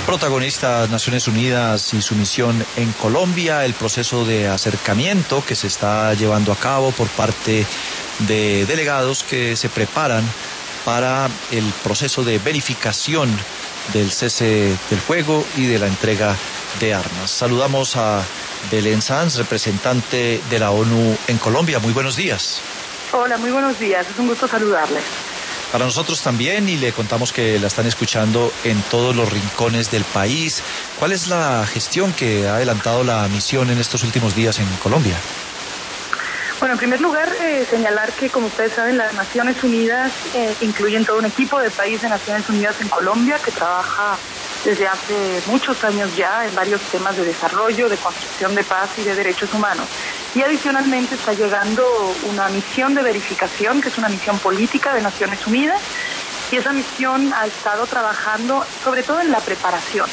Protagonistas Naciones Unidas y su misión en Colombia, el proceso de acercamiento que se está llevando a cabo por parte de delegados que se preparan para el proceso de verificación del cese del fuego y de la entrega de armas. Saludamos a Belén Sanz, representante de la ONU en Colombia. Muy buenos días. Hola, muy buenos días. Es un gusto saludarles. Para nosotros también, y le contamos que la están escuchando en todos los rincones del país. ¿Cuál es la gestión que ha adelantado la misión en estos últimos días en Colombia? Bueno, en primer lugar, señalar que, como ustedes saben, las Naciones Unidas incluyen todo un equipo de países de Naciones Unidas en Colombia que trabaja desde hace muchos años ya en varios temas de desarrollo, de construcción de paz y de derechos humanos. Y adicionalmente está llegando una misión de verificación, que es una misión política de Naciones Unidas, y esa misión ha estado trabajando sobre todo en la preparación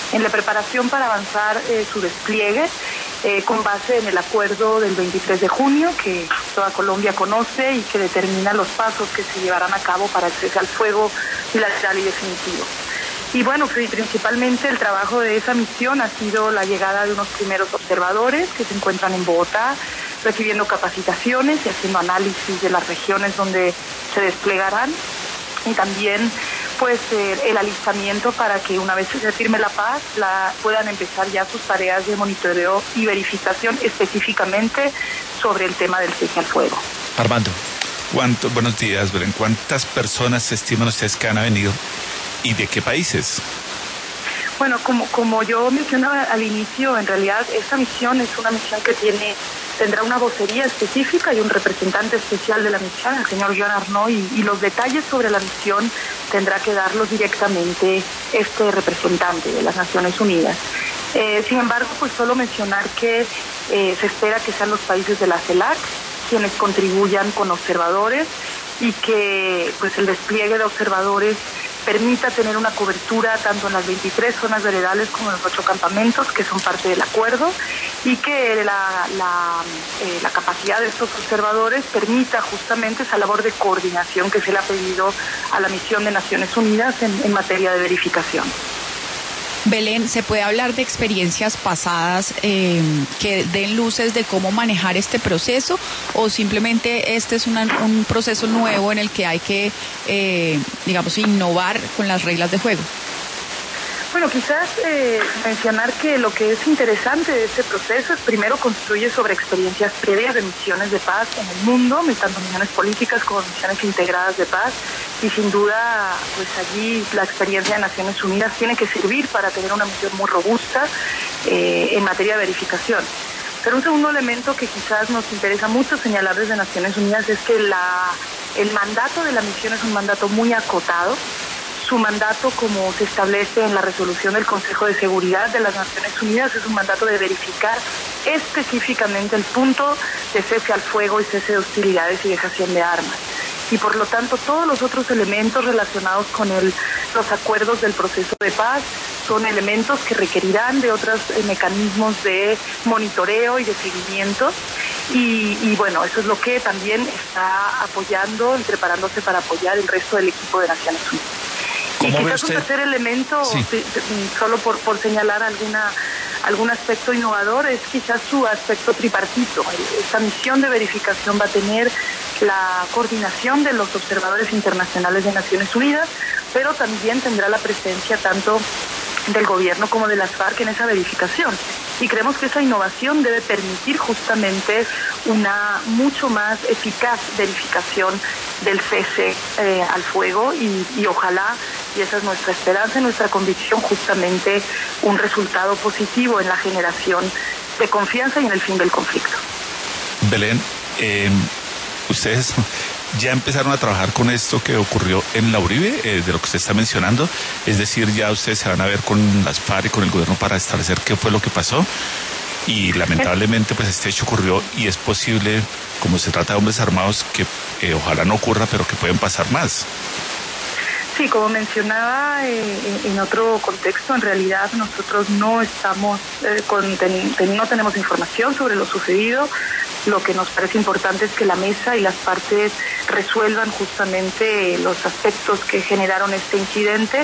para avanzar su despliegue, con base en el acuerdo del 23 de junio, que toda Colombia conoce y que determina los pasos que se llevarán a cabo para el cese al fuego bilateral y definitivo. Y bueno, principalmente el trabajo de esa misión ha sido la llegada de unos primeros observadores que se encuentran en Bogotá, recibiendo capacitaciones y haciendo análisis de las regiones donde se desplegarán, y también pues el alistamiento para que una vez se firme la paz puedan empezar ya sus tareas de monitoreo y verificación específicamente sobre el tema del cese al fuego. Armando. Buenos días, Belén. ¿Cuántas personas se estiman ustedes que han venido y de qué países? Bueno, como yo mencionaba al inicio, en realidad esta misión es una misión que tendrá una vocería específica y un representante especial de la misión, el señor Joan Arnaud, y los detalles sobre la misión tendrá que darlos directamente este representante de las Naciones Unidas. Sin embargo, pues solo mencionar que se espera que sean los países de la CELAC quienes contribuyan con observadores y que pues el despliegue de observadores permita tener una cobertura tanto en las 23 zonas veredales como en los 8 campamentos que son parte del acuerdo, y que la capacidad de estos observadores permita justamente esa labor de coordinación que se le ha pedido a la misión de Naciones Unidas en materia de verificación. Belén, ¿se puede hablar de experiencias pasadas que den luces de cómo manejar este proceso, o simplemente este es un proceso nuevo en el que hay que, innovar con las reglas de juego? Bueno, quizás mencionar que lo que es interesante de este proceso es primero construye sobre experiencias previas de misiones de paz en el mundo, tanto misiones políticas como misiones integradas de paz, y sin duda pues allí la experiencia de Naciones Unidas tiene que servir para tener una misión muy robusta en materia de verificación. Pero un segundo elemento que quizás nos interesa mucho señalar desde Naciones Unidas es que el mandato de la misión es un mandato muy acotado. Su mandato, como se establece en la resolución del Consejo de Seguridad de las Naciones Unidas, es un mandato de verificar específicamente el punto de cese al fuego y cese de hostilidades y dejación de armas. Y por lo tanto, todos los otros elementos relacionados con los acuerdos del proceso de paz son elementos que requerirán de otros mecanismos de monitoreo y de seguimiento. Y bueno, eso es lo que también está apoyando y preparándose para apoyar el resto del equipo de Naciones Unidas. Y quizás un tercer elemento, sí, solo por señalar algún aspecto innovador, es quizás su aspecto tripartito. Esta misión de verificación va a tener la coordinación de los observadores internacionales de Naciones Unidas, pero también tendrá la presencia tanto del gobierno como de las FARC en esa verificación. Y creemos que esa innovación debe permitir justamente una mucho más eficaz verificación del cese al fuego y ojalá, y esa es nuestra esperanza y nuestra convicción, justamente un resultado positivo en la generación de confianza y en el fin del conflicto. Belén, ustedes ya empezaron a trabajar con esto que ocurrió en la Uribe, de lo que usted está mencionando, es decir, ya ustedes se van a ver con las FARC y con el gobierno para establecer qué fue lo que pasó, y lamentablemente pues este hecho ocurrió y es posible, como se trata de hombres armados, que ojalá no ocurra, pero que pueden pasar más. Sí, como mencionaba en otro contexto, en realidad nosotros no estamos no tenemos información sobre lo sucedido. Lo que nos parece importante es que la mesa y las partes resuelvan justamente los aspectos que generaron este incidente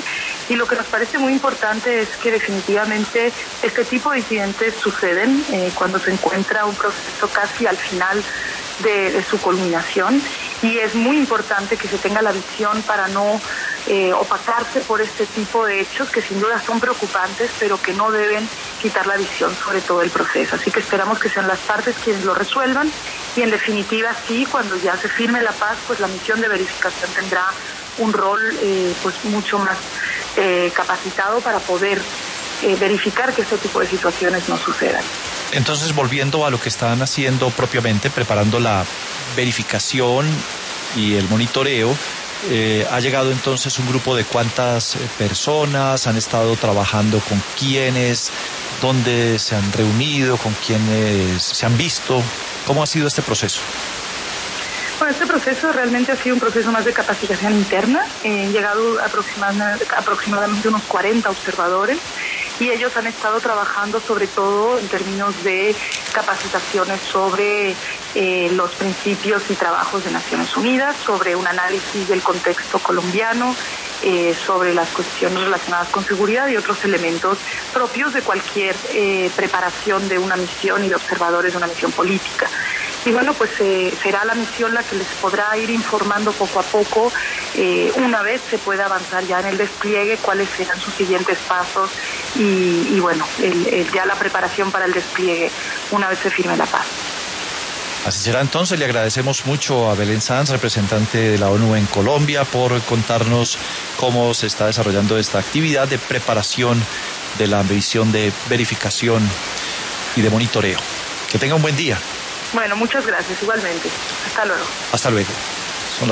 Y lo que nos parece muy importante es que definitivamente este tipo de incidentes suceden cuando se encuentra un proceso casi al final de su culminación, y es muy importante que se tenga la visión para no opacarse por este tipo de hechos que sin duda son preocupantes, pero que no deben quitar la visión sobre todo el proceso. Así que esperamos que sean las partes quienes lo resuelvan, y en definitiva sí, cuando ya se firme la paz, pues la misión de verificación tendrá un rol pues mucho más capacitado para poder verificar que este tipo de situaciones no sucedan. Entonces, volviendo a lo que están haciendo propiamente, preparando la verificación y el monitoreo, ¿ha llegado entonces un grupo de cuántas personas? ¿Han estado trabajando con quiénes? ¿Dónde se han reunido? ¿Con quiénes se han visto? ¿Cómo ha sido este proceso? Bueno, este proceso realmente ha sido un proceso más de capacitación interna. Han llegado aproximadamente unos 40 observadores, y ellos han estado trabajando sobre todo en términos de capacitaciones sobre los principios y trabajos de Naciones Unidas, sobre un análisis del contexto colombiano, sobre las cuestiones relacionadas con seguridad y otros elementos propios de cualquier preparación de una misión y de observadores de una misión política. Y bueno, pues será la misión la que les podrá ir informando poco a poco, una vez se pueda avanzar ya en el despliegue, cuáles serán sus siguientes pasos y bueno, ya la preparación para el despliegue una vez se firme la paz. Así será entonces. Le agradecemos mucho a Belén Sanz, representante de la ONU en Colombia, por contarnos cómo se está desarrollando esta actividad de preparación de la misión de verificación y de monitoreo. Que tenga un buen día. Bueno, muchas gracias, igualmente. Hasta luego. Hasta luego.